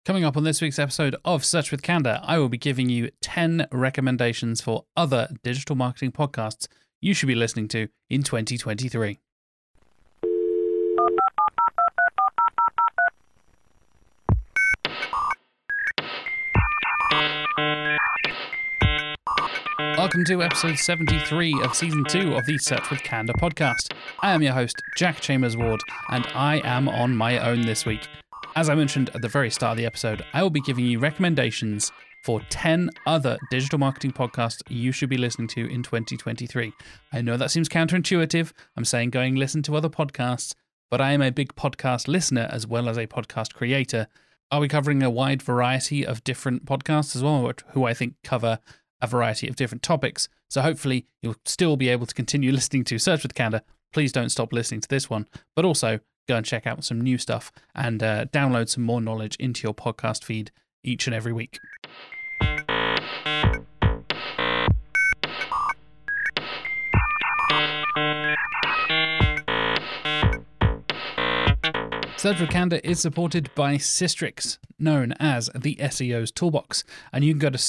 Coming up on this week's episode of Search with Candour, I will be giving you 10 recommendations for other digital marketing podcasts you should be listening to in 2023. Welcome to episode 73 of season 2 of the Search with Candour podcast. I am your host, Jack Chambers-Ward, and I am on my own this week. As I mentioned at the very start of the episode, I will be giving you recommendations for 10 other digital marketing podcasts you should be listening to in 2023. I know that seems counterintuitive. I'm saying going listen to other podcasts, but I am a big podcast listener as well as a podcast creator. I'll be covering a wide variety of different podcasts as well, who I think cover a variety of different topics. So hopefully you'll still be able to continue listening to Search with Candour. Please don't stop listening to this one, but also go and check out some new stuff and download some more knowledge into your podcast feed each and every week. Search with Candour is supported by Sistrix, known as the SEO's Toolbox, and you can go to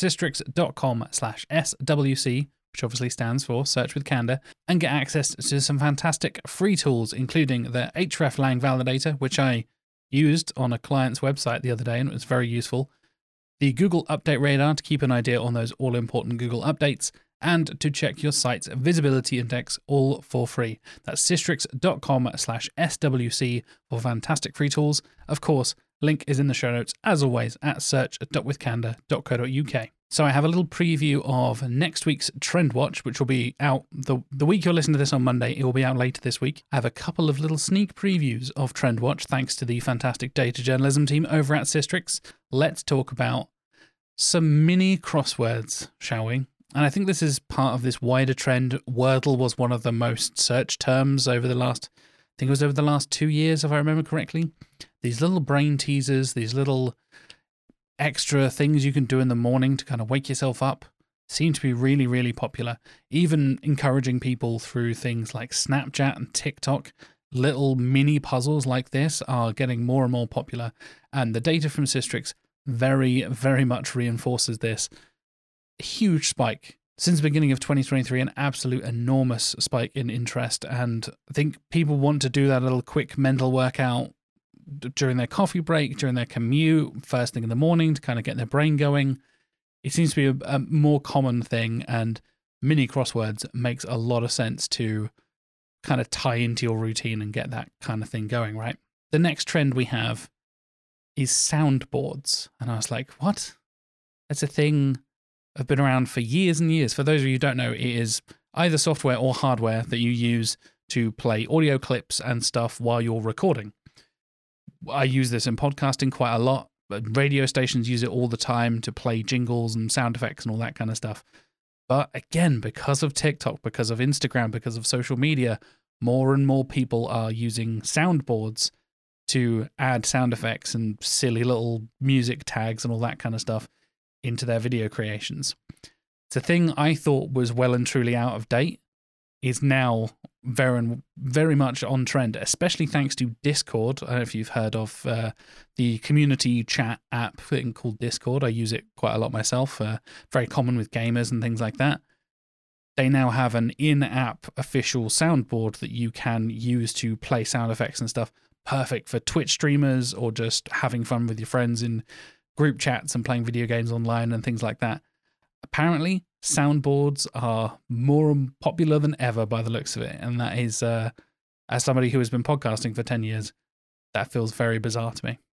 sistrix.com/SWC, which obviously stands for Search with Candour, and get access to some fantastic free tools, including the hreflang validator, which I used on a client's website the other day, and it was very useful, the Google Update Radar to keep an idea on those all-important Google updates, and to check your site's visibility index, all for free. That's sistrix.com/SWC for fantastic free tools. Of course, link is in the show notes, as always, at search.withcandour.co.uk. So I have a little preview of next week's Trend Watch, which will be out the week you're listening to this on Monday. It will be out later this week. I have a couple of little sneak previews of Trend Watch, thanks to the fantastic data journalism team over at Sistrix. Let's talk about some mini crosswords, shall we? And I think this is part of this wider trend. Wordle was one of the most searched terms over the last 2 years, if I remember correctly. These little brain teasers, these little extra things you can do in the morning to kind of wake yourself up seem to be really, really popular. Even encouraging people through things like Snapchat and TikTok. Little mini puzzles like this are getting more and more popular. And the data from Sistrix very, very much reinforces this. Huge spike since the beginning of 2023, an absolute enormous spike in interest, and I think people want to do that little quick mental workout during their coffee break, during their commute, first thing in the morning to kind of get their brain going. It seems to be a more common thing, and mini crosswords makes a lot of sense to kind of tie into your routine and get that kind of thing going, right? The next trend we have is soundboards, and I was like, what? That's a thing have been around for years and years. For those of you who don't know, it is either software or hardware that you use to play audio clips and stuff while you're recording. I use this in podcasting quite a lot, but radio stations use it all the time to play jingles and sound effects and all that kind of stuff. But again, because of TikTok, because of Instagram, because of social media, more and more people are using soundboards to add sound effects and silly little music tags and all that kind of stuff into their video creations. It's a thing I thought was well and truly out of date, is now very, very much on trend, especially thanks to Discord. I don't know if you've heard of the community chat app thing called Discord. I use it quite a lot myself, very common with gamers and things like that. They now have an in-app official soundboard that you can use to play sound effects and stuff. Perfect for Twitch streamers or just having fun with your friends in group chats and playing video games online and things like that. Apparently, soundboards are more popular than ever by the looks of it. And that is, as somebody who has been podcasting for 10 years, that feels very bizarre to me.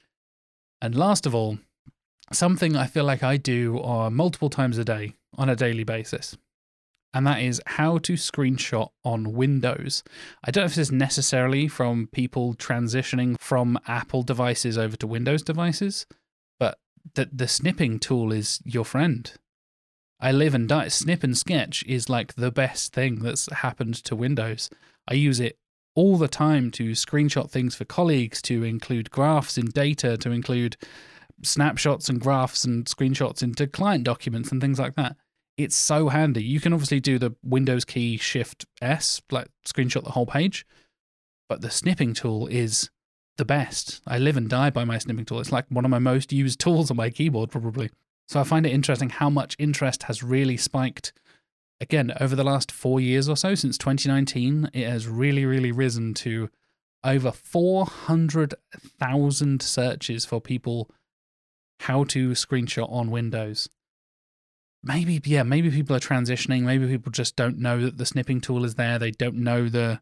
And last of all, something I feel like I do multiple times a day on a daily basis. And that is how to screenshot on Windows. I don't know if this is necessarily from people transitioning from Apple devices over to Windows devices, but the snipping tool is your friend. I live and die. Snip and Sketch is like the best thing that's happened to Windows. I use it all the time to screenshot things for colleagues, to include graphs in data, to include snapshots and graphs and screenshots into client documents and things like that. It's so handy. You can obviously do the Windows key Shift S, like screenshot the whole page, but the snipping tool is the best. I live and die by my snipping tool. It's like one of my most used tools on my keyboard, probably. So I find it interesting how much interest has really spiked. Again, over the last 4 years or so, since 2019, it has really, really risen to over 400,000 searches for people how to screenshot on Windows. Maybe people are transitioning. Maybe people just don't know that the snipping tool is there. They don't know the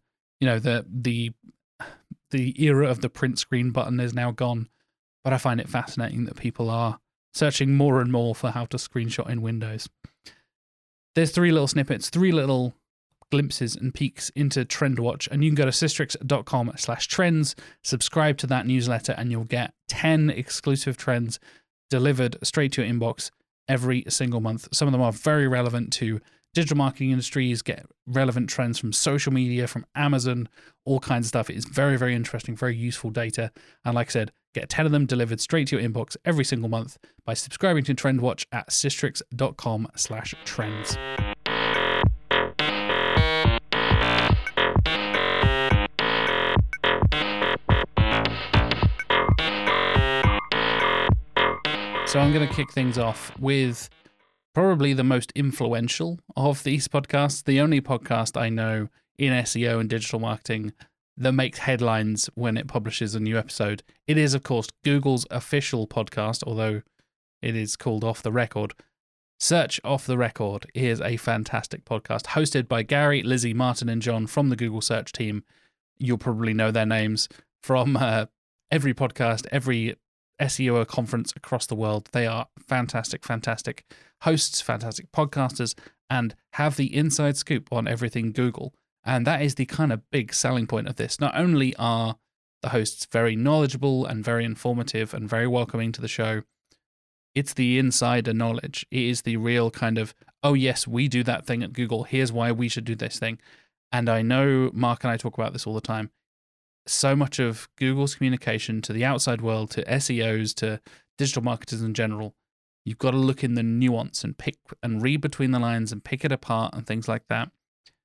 era of the print screen button is now gone. But I find it fascinating that people are searching more and more for how to screenshot in Windows. There's 3 little snippets, 3 little glimpses and peeks into TrendWatch, and you can go to Sistrix.com/trends, subscribe to that newsletter, and you'll get 10 exclusive trends delivered straight to your inbox every single month. Some of them are very relevant to digital marketing industries, get relevant trends from social media, from Amazon, all kinds of stuff. It's very, very interesting, very useful data. And like I said, get 10 of them delivered straight to your inbox every single month by subscribing to TrendWatch at Sistrix.com/trends. So I'm going to kick things off with probably the most influential of these podcasts, the only podcast I know in SEO and digital marketing that makes headlines when it publishes a new episode. It is, of course, Google's official podcast, although it is called Off the Record. Search Off the Record is a fantastic podcast hosted by Gary, Lizzie, Martin, and John from the Google Search team. You'll probably know their names from every podcast, every SEO conference across the world. They are fantastic hosts, fantastic podcasters, and have the inside scoop on everything Google. And that is the kind of big selling point of this. Not only are the hosts very knowledgeable and very informative and very welcoming to the show, it's the insider knowledge. It is the real kind of, oh yes, we do that thing at Google. Here's why we should do this thing. And I know Mark and I talk about this all the time. So much of Google's communication to the outside world, to SEOs, to digital marketers in general, you've got to look in the nuance and pick and read between the lines and pick it apart and things like that.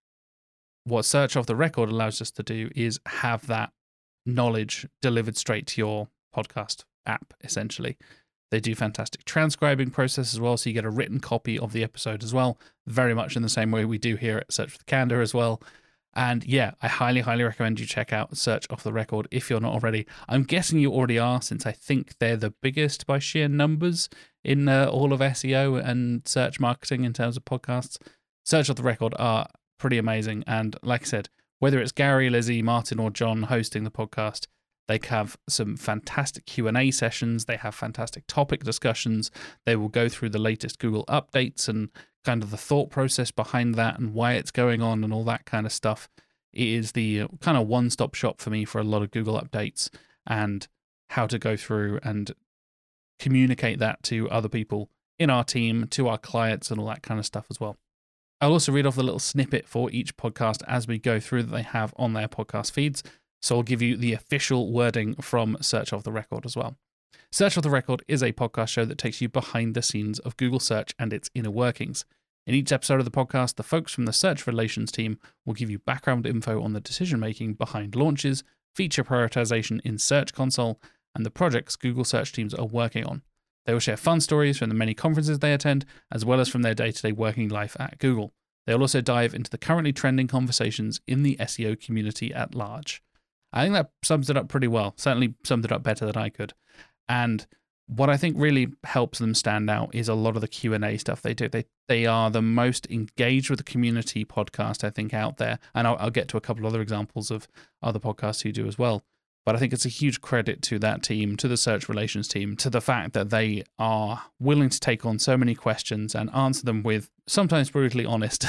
What Search Off the Record allows us to do is have that knowledge delivered straight to your podcast app, essentially. They do fantastic transcribing process as well, so you get a written copy of the episode as well, very much in the same way we do here at Search with Candor as well. And yeah, I highly, highly recommend you check out Search Off the Record if you're not already. I'm guessing you already are, since I think they're the biggest by sheer numbers in all of SEO and search marketing in terms of podcasts. Search Off the Record are pretty amazing. And like I said, whether it's Gary, Lizzie, Martin, or John hosting the podcast, they have some fantastic Q&A sessions. They have fantastic topic discussions. They will go through the latest Google updates and kind of the thought process behind that and why it's going on and all that kind of stuff. It is the kind of one-stop shop for me for a lot of Google updates and how to go through and communicate that to other people in our team, to our clients, and all that kind of stuff as well. I'll also read off the little snippet for each podcast as we go through that they have on their podcast feeds. So I'll give you the official wording from Search Off the Record as well. Search Off the Record is a podcast show that takes you behind the scenes of Google Search and its inner workings. In each episode of the podcast, the folks from the Search Relations team will give you background info on the decision-making behind launches, feature prioritization in Search Console, and the projects Google Search teams are working on. They will share fun stories from the many conferences they attend, as well as from their day-to-day working life at Google. They will also dive into the currently trending conversations in the SEO community at large. I think that sums it up pretty well. Certainly summed it up better than I could. And what I think really helps them stand out is a lot of the Q&A stuff they do. They are the most engaged with the community podcast, I think, out there. And I'll get to a couple other examples of other podcasts who do as well. But I think it's a huge credit to that team, to the Search Relations team, to the fact that they are willing to take on so many questions and answer them with sometimes brutally honest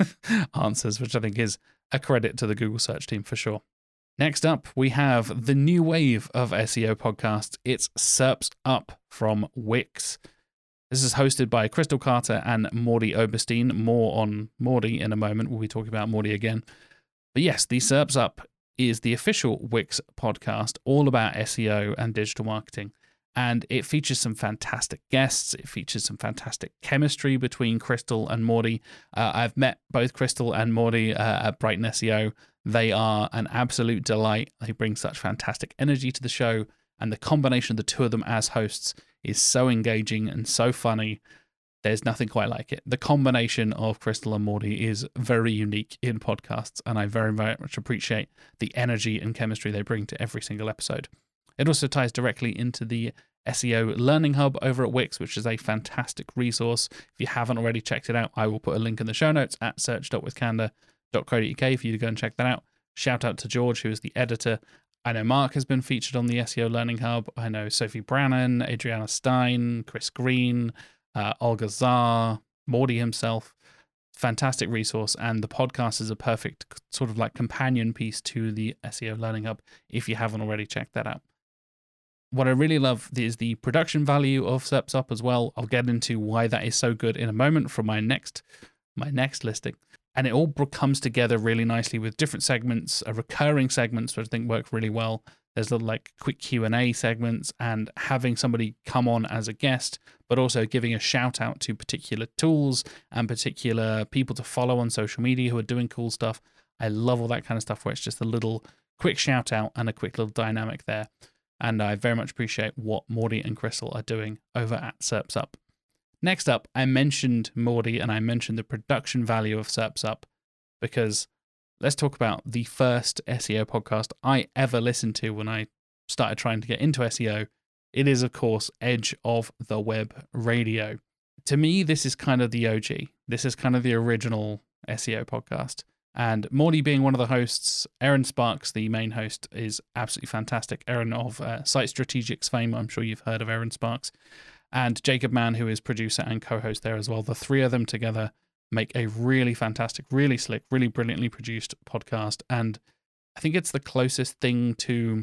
answers, which I think is a credit to the Google Search team for sure. Next up, we have the new wave of SEO podcasts. It's SERPs Up from Wix. This is hosted by Crystal Carter and Mordy Oberstein. More on Mordy in a moment. We'll be talking about Mordy again. But yes, the SERPs Up is the official Wix podcast all about SEO and digital marketing. And it features some fantastic guests. It features some fantastic chemistry between Crystal and Mordy. I've met both Crystal and Mordy at Brighton SEO. They are an absolute delight. They bring such fantastic energy to the show, and the combination of the two of them as hosts is so engaging and so funny. There's nothing quite like it. The combination of Crystal and Morty is very unique in podcasts, and I very, very much appreciate the energy and chemistry they bring to every single episode. It also ties directly into the SEO Learning Hub over at Wix, which is a fantastic resource. If you haven't already checked it out, I will put a link in the show notes at search.withcandour.co.uk for you to go and check that out. Shout out to George, who is the editor. I know Mark has been featured on the SEO Learning Hub. I know Sophie Brannan, Adriana Stein, Chris Green, Olga Zar, Morty himself. Fantastic resource, and the podcast is a perfect sort of like companion piece to the SEO Learning Hub if you haven't already checked that out. What I really love is the production value of SERPs Up as well. I'll get into why that is so good in a moment from my next listing. And it all comes together really nicely with different segments, recurring segments, which I think work really well. There's little like quick Q&A segments, and having somebody come on as a guest, but also giving a shout out to particular tools and particular people to follow on social media who are doing cool stuff. I love all that kind of stuff where it's just a little quick shout out and a quick little dynamic there. And I very much appreciate what Morty and Crystal are doing over at SERPs Up. Next up, I mentioned Morty and I mentioned the production value of SERPs Up because let's talk about the first SEO podcast I ever listened to when I started trying to get into SEO. It is, of course, Edge of the Web Radio. To me, this is kind of the OG. This is kind of the original SEO podcast. And Morty being one of the hosts, Erin Sparks, the main host, is absolutely fantastic. Erin of Site Strategics fame, I'm sure you've heard of Erin Sparks. And Jacob Mann, who is producer and co-host there as well. The three of them together make a really fantastic, really slick, really brilliantly produced podcast. And I think it's the closest thing to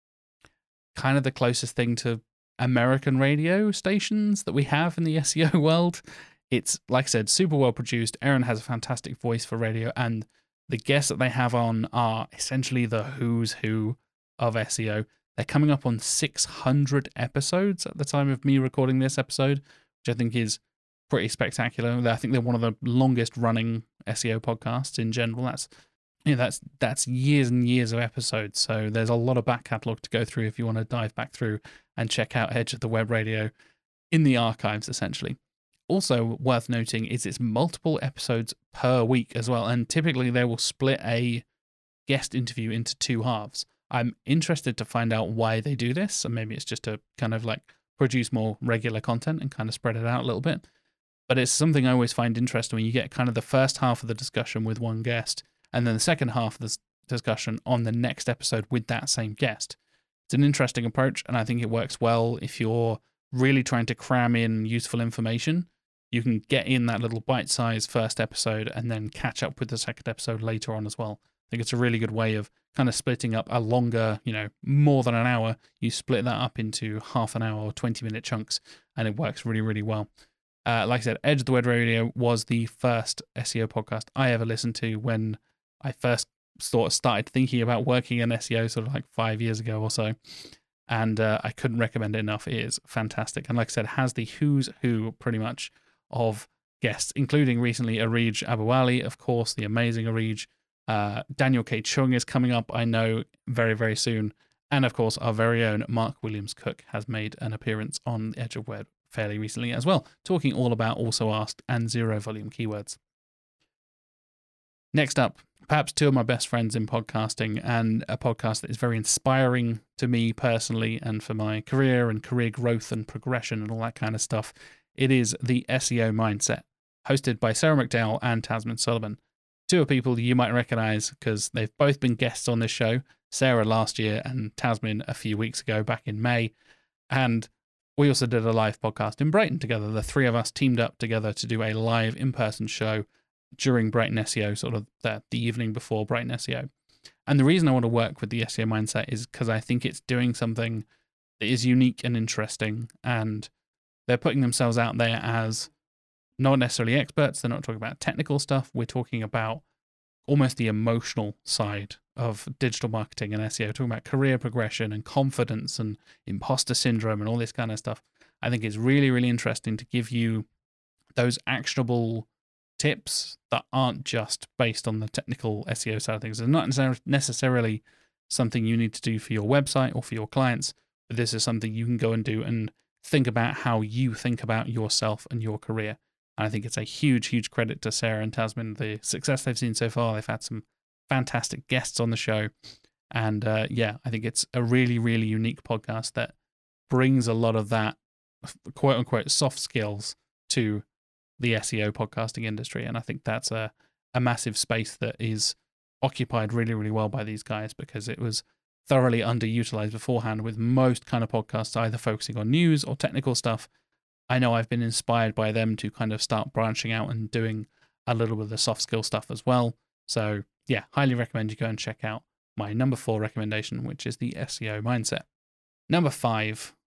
American radio stations that we have in the SEO world. It's, like I said, super well produced. Erin has a fantastic voice for radio, and the guests that they have on are essentially the who's who of SEO. They're coming up on 600 episodes at the time of me recording this episode, which I think is pretty spectacular. I think they're one of the longest running SEO podcasts in general. That's years and years of episodes. So there's a lot of back catalogue to go through if you want to dive back through and check out Edge of the Web Radio in the archives, essentially. Also worth noting is it's multiple episodes per week as well, and typically they will split a guest interview into two halves. I'm interested to find out why they do this, and maybe it's just to kind of like produce more regular content and kind of spread it out a little bit. But it's something I always find interesting when you get kind of the first half of the discussion with one guest, and then the second half of the discussion on the next episode with that same guest. It's an interesting approach, and I think it works well if you're really trying to cram in useful information. You can get in that little bite-sized first episode and then catch up with the second episode later on as well. I think it's a really good way of kind of splitting up a longer, more than an hour. You split that up into half an hour or 20-minute chunks, and it works really, really well. Like I said, Edge of the Web Radio was the first SEO podcast I ever listened to when I first started thinking about working in SEO sort of like 5 years ago or so. And I couldn't recommend it enough. It is fantastic. And like I said, has the who's who pretty much of guests, including recently Arij Abouali, of course, the amazing Arij. Daniel K. Chung is coming up, I know, very, very soon. And of course, our very own Mark Williams Cook has made an appearance on the Edge of Web fairly recently as well, talking all about Also Asked and zero volume keywords. Next up, perhaps two of my best friends in podcasting, and a podcast that is very inspiring to me personally and for my career and career growth and progression and all that kind of stuff. It is the SEO Mindset, hosted by Sarah McDowell and Tasmin Sullivan. Two are people you might recognize because they've both been guests on this show, Sarah last year and Tasmin a few weeks ago back in May. And we also did a live podcast in Brighton together. The three of us teamed up together to do a live in-person show during Brighton SEO, sort of the evening before Brighton SEO. And the reason I want to work with the SEO Mindset is because I think it's doing something that is unique and interesting, and they're putting themselves out there as not necessarily experts. They're not talking about technical stuff. We're talking about almost the emotional side of digital marketing and SEO, talking about career progression and confidence and imposter syndrome and all this kind of stuff. I think it's really, really interesting to give you those actionable tips that aren't just based on the technical SEO side of things. It's not necessarily something you need to do for your website or for your clients, but this is something you can go and do and think about how you think about yourself and your career. And I think it's a huge, huge credit to Sarah and Tasmin, the success they've seen so far. They've had some fantastic guests on the show. And I think it's a really, really unique podcast that brings a lot of that quote unquote soft skills to the SEO podcasting industry. And I think that's a massive space that is occupied really, really well by these guys, because it was thoroughly underutilized beforehand, with most kind of podcasts either focusing on news or technical stuff. I know I've been inspired by them to kind of start branching out and doing a little bit of the soft skill stuff as well. So yeah, highly recommend you go and check out my number 4 recommendation, which is the SEO Mindset. Number 5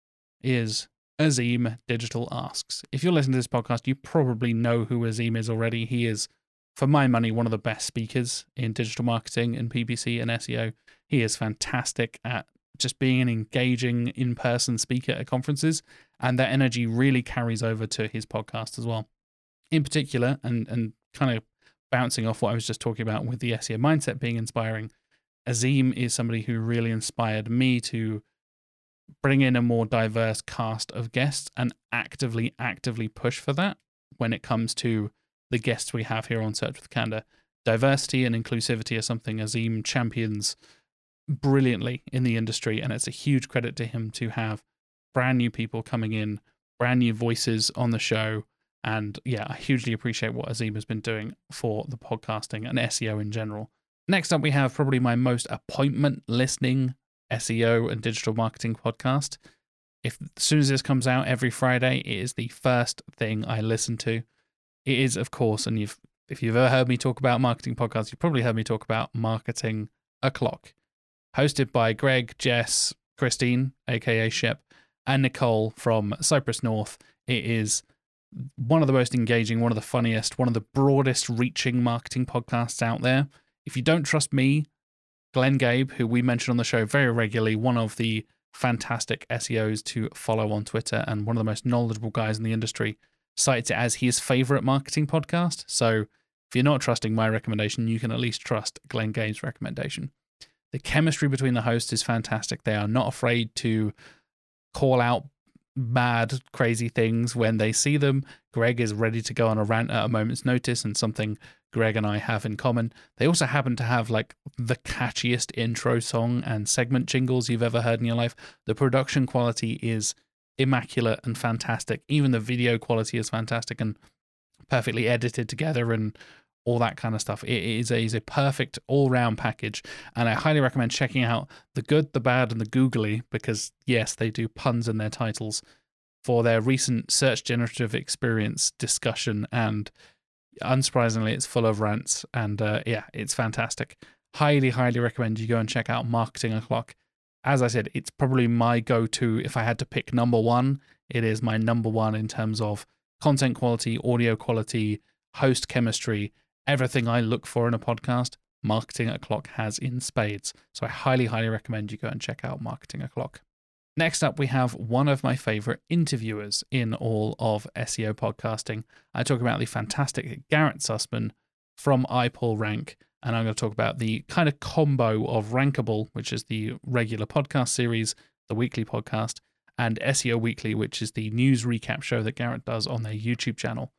is Azim Digital Asks. If you're listening to this podcast, you probably know who Azim is already. He is, for my money, one of the best speakers in digital marketing and PPC and SEO. He is fantastic at just being an engaging in-person speaker at conferences, and that energy really carries over to his podcast as well. In particular, and kind of bouncing off what I was just talking about with the SEO Mindset being inspiring, Azim is somebody who really inspired me to bring in a more diverse cast of guests and actively push for that when it comes to the guests we have here on Search with Candour. Diversity and inclusivity are something Azim champions brilliantly in the industry, and it's a huge credit to him to have brand new people coming in, brand new voices on the show. And yeah, I hugely appreciate what Azim has been doing for the podcasting and SEO in general. Next up, we have probably my most appointment listening SEO and digital marketing podcast. As soon as this comes out every Friday, it is the first thing I listen to. It is, of course, and if you've ever heard me talk about marketing podcasts, you've probably heard me talk about Marketing O'Clock, hosted by Greg, Jess, Christine, aka Shep, and Nicole from Cyprus North. It is one of the most engaging, one of the funniest, one of the broadest reaching marketing podcasts out there. If you don't trust me, Glenn Gabe, who we mention on the show very regularly, one of the fantastic SEOs to follow on Twitter and one of the most knowledgeable guys in the industry, cites it as his favorite marketing podcast. So if you're not trusting my recommendation, you can at least trust Glenn Gabe's recommendation. The chemistry between the hosts is fantastic. They are not afraid to call out mad, crazy things when they see them. Greg is ready to go on a rant at a moment's notice, and something Greg and I have in common. They also happen to have like the catchiest intro song and segment jingles you've ever heard in your life. The production quality is immaculate and fantastic. Even the video quality is fantastic and perfectly edited together and all that kind of stuff. It is a perfect all-round package, and I highly recommend checking out The Good, The Bad, and The Googly, because yes, they do puns in their titles, for their recent search generative experience discussion, and unsurprisingly, it's full of rants, and it's fantastic. Highly recommend you go and check out Marketing O'Clock. As I said, it's probably my go-to. If I had to pick number 1, it is my number 1 in terms of content quality, audio quality, host chemistry, everything I look for in a podcast. Marketing O'Clock has in spades. So I highly recommend you go and check out Marketing O'Clock. Next up, we have one of my favorite interviewers in all of SEO podcasting. I talk about the fantastic Garrett Sussman from iPullRank, and I'm going to talk about the kind of combo of Rankable, which is the regular podcast series, the weekly podcast, and SEO Weekly, which is the news recap show that Garrett does on their YouTube channel.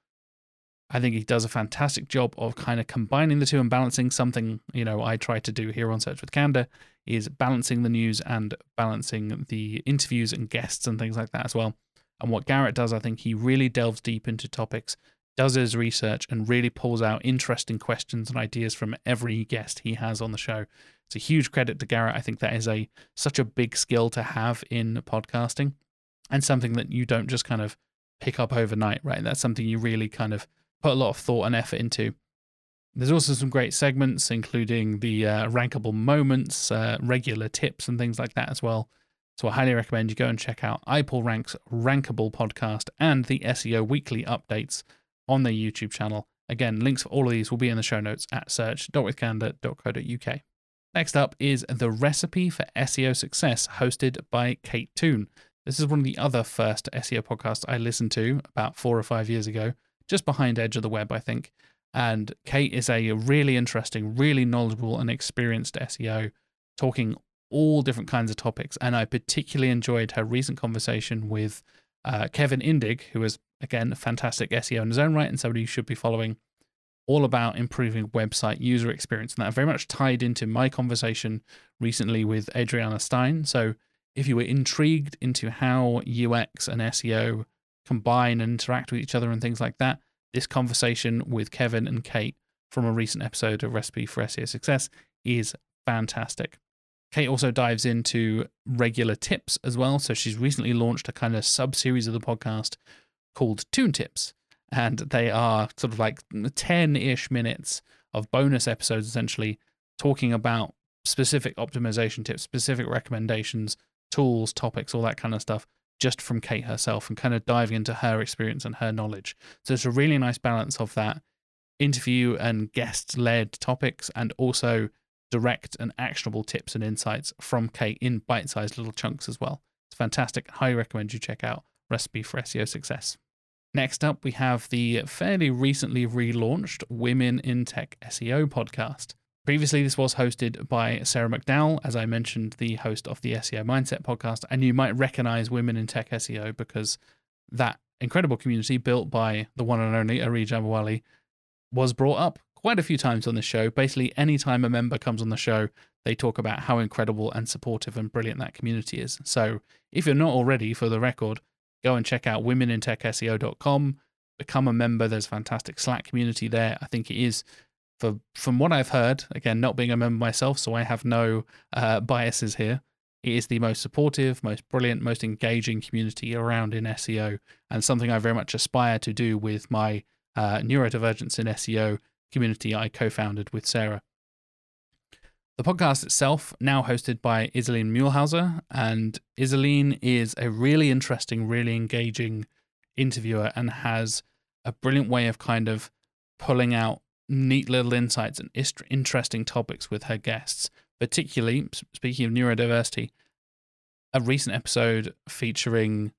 I think he does a fantastic job of kind of combining the two and balancing something, I try to do here on Search with Candour, is balancing the news and balancing the interviews and guests and things like that as well. And what Garrett does, I think he really delves deep into topics, does his research, and really pulls out interesting questions and ideas from every guest he has on the show. It's a huge credit to Garrett. I think that is such a big skill to have in podcasting, and something that you don't just kind of pick up overnight, right? That's something you really kind of put a lot of thought and effort into. There's also some great segments, including the rankable moments, regular tips, and things like that as well. So I highly recommend you go and check out iPullRank's Rankable podcast and the SEO Weekly updates on their YouTube channel. Again, links for all of these will be in the show notes at search.withcandour.co.uk. Next up is The Recipe for SEO Success, hosted by Kate Toon. This is one of the other first SEO podcasts I listened to about 4 or 5 years ago, just behind Edge of the Web, I think. And Kate is a really interesting, really knowledgeable and experienced SEO, talking all different kinds of topics. And I particularly enjoyed her recent conversation with Kevin Indig, who is, again, a fantastic SEO in his own right and somebody you should be following, all about improving website user experience. And that very much tied into my conversation recently with Adriana Stein. So if you were intrigued into how UX and SEO combine and interact with each other and things like that, this conversation with Kevin and Kate from a recent episode of Recipe for SEO Success is fantastic. Kate also dives into regular tips as well. So she's recently launched a kind of sub-series of the podcast called Toon Tips. And they are sort of like 10-ish minutes of bonus episodes, essentially, talking about specific optimization tips, specific recommendations, tools, topics, all that kind of stuff, just from Kate herself, and kind of diving into her experience and her knowledge. So it's a really nice balance of that interview and guest-led topics, and also direct and actionable tips and insights from Kate in bite-sized little chunks as well. It's fantastic. I highly recommend you check out Recipe for SEO Success. Next up, we have the fairly recently relaunched Women in Tech SEO podcast. Previously, this was hosted by Sarah McDowell, as I mentioned, the host of the SEO Mindset podcast, and you might recognize Women in Tech SEO because that incredible community built by the one and only Ari Jabawali was brought up quite a few times on this show. Basically, anytime a member comes on the show, they talk about how incredible and supportive and brilliant that community is. So if you're not already, for the record, go and check out womenintechseo.com, become a member. There's a fantastic Slack community there. I think it is, from what I've heard, again, not being a member myself, so I have no biases here, it is the most supportive, most brilliant, most engaging community around in SEO, and something I very much aspire to do with my Neurodivergence in SEO community I co-founded with Sarah. The podcast itself, now hosted by Iselin Muehlhauser, and Iselin is a really interesting, really engaging interviewer and has a brilliant way of kind of pulling out neat little insights and interesting topics with her guests. Particularly, speaking of neurodiversity, a recent episode featuring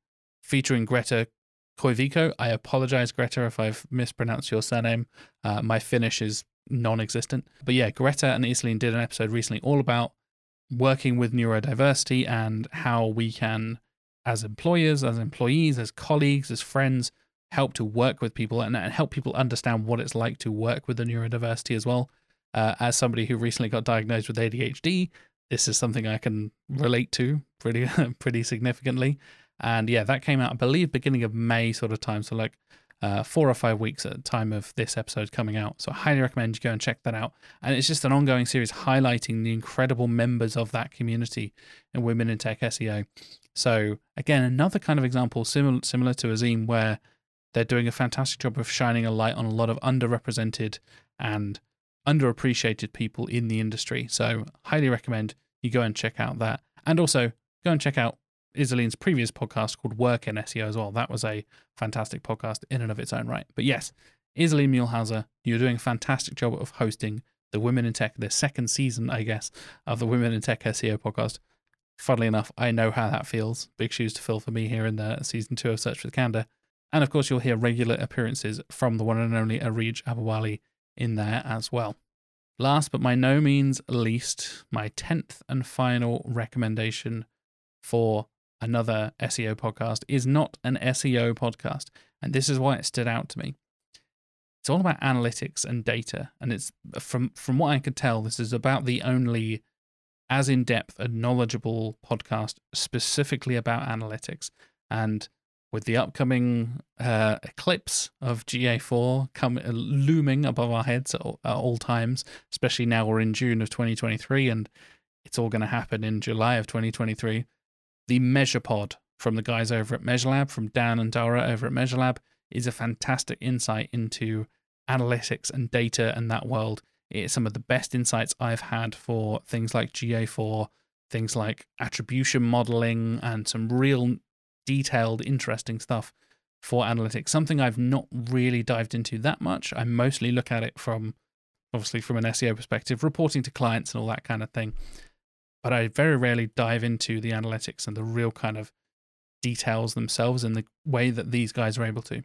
Greta Koivisto. I apologize, Greta, if I've mispronounced your surname. My Finnish is non-existent. But yeah, Greta and Iselin did an episode recently all about working with neurodiversity and how we can, as employers, as employees, as colleagues, as friends, help to work with people and help people understand what it's like to work with the neurodiversity as well. As somebody who recently got diagnosed with ADHD, this is something I can relate to pretty significantly. And yeah, that came out, I believe, beginning of May sort of time. So like 4 or 5 weeks at the time of this episode coming out. So I highly recommend you go and check that out. And it's just an ongoing series highlighting the incredible members of that community in Women in Tech SEO. So again, another kind of example similar to Azim, where they're doing a fantastic job of shining a light on a lot of underrepresented and underappreciated people in the industry. So highly recommend you go and check out that. And also go and check out Iselin's previous podcast called Work in SEO as well. That was a fantastic podcast in and of its own right. But yes, Iselin Muehlhauser, you're doing a fantastic job of hosting the Women in Tech, the second season, I guess, of the Women in Tech SEO podcast. Funnily enough, I know how that feels. Big shoes to fill for me here in the season 2 of Search for Candour. And of course, you'll hear regular appearances from the one and only Arij Abawali in there as well. Last but by no means least, my 10th and final recommendation for another SEO podcast is not an SEO podcast. And this is why it stood out to me. It's all about analytics and data. And it's from what I could tell, this is about the only as in-depth and knowledgeable podcast specifically about analytics. And with the upcoming eclipse of GA4 looming above our heads at all times, especially now we're in June of 2023 and it's all going to happen in July of 2023, the MeasurePod from the guys over at MeasureLab, from Dan and Dara over at MeasureLab, is a fantastic insight into analytics and data and that world. It's some of the best insights I've had for things like GA4, things like attribution modeling, and some real detailed, interesting stuff for analytics. Something I've not really dived into that much. I mostly look at it from an SEO perspective, reporting to clients and all that kind of thing. But I very rarely dive into the analytics and the real kind of details themselves and the way that these guys are able to.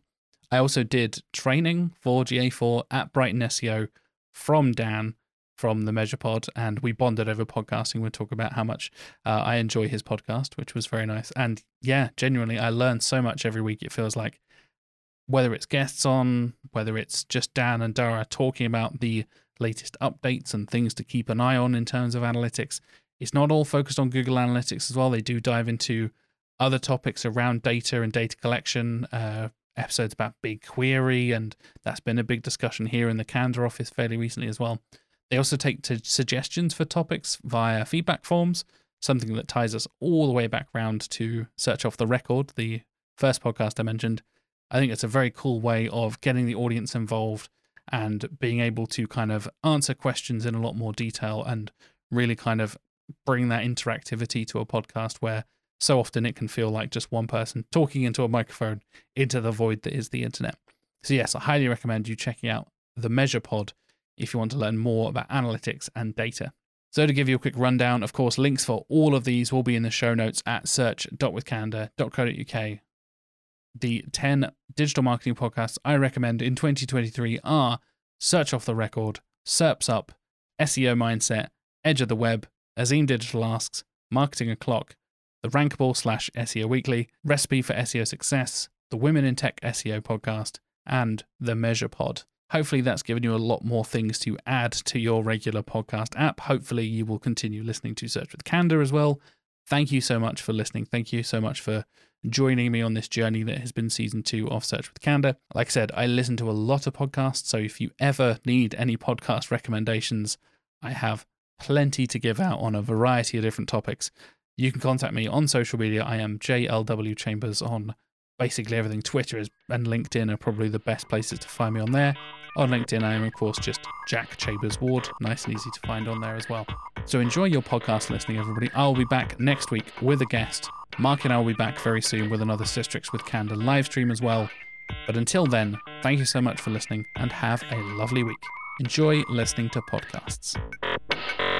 I also did training for GA4 at Brighton SEO from Dan from the MeasurePod, and we bonded over podcasting. We'll talk about how much I enjoy his podcast, which was very nice. And yeah, genuinely, I learn so much every week. It feels like, whether it's guests on, whether it's just Dan and Dara talking about the latest updates and things to keep an eye on in terms of analytics. It's not all focused on Google Analytics as well. They do dive into other topics around data and data collection, episodes about BigQuery, and that's been a big discussion here in the Candour office fairly recently as well. They also take suggestions for topics via feedback forms, something that ties us all the way back round to Search Off the Record, the first podcast I mentioned. I think it's a very cool way of getting the audience involved and being able to kind of answer questions in a lot more detail and really kind of bring that interactivity to a podcast where so often it can feel like just one person talking into a microphone into the void that is the internet. So yes, I highly recommend you checking out the MeasurePod if you want to learn more about analytics and data. So to give you a quick rundown, of course, links for all of these will be in the show notes at search.withcandour.co.uk. The 10 digital marketing podcasts I recommend in 2023 are Search Off the Record, SERPs Up, SEO Mindset, Edge of the Web, Azim Digital Asks, Marketing O'Clock, the Rankable/SEO Weekly, Recipe for SEO Success, the Women in Tech SEO podcast, and the MeasurePod. Hopefully that's given you a lot more things to add to your regular podcast app. Hopefully you will continue listening to Search with Candour as well. Thank you so much for listening. Thank you so much for joining me on this journey that has been season 2 of Search with Candour. Like I said, I listen to a lot of podcasts, so if you ever need any podcast recommendations, I have plenty to give out on a variety of different topics. You can contact me on social media. I am JLW Chambers on basically everything. Twitter and LinkedIn are probably the best places to find me on there. On LinkedIn, I am, of course, just Jack Chambers Ward. Nice and easy to find on there as well. So enjoy your podcast listening, everybody. I'll be back next week with a guest. Mark and I will be back very soon with another Systrix with Candour live stream as well. But until then, thank you so much for listening and have a lovely week. Enjoy listening to podcasts.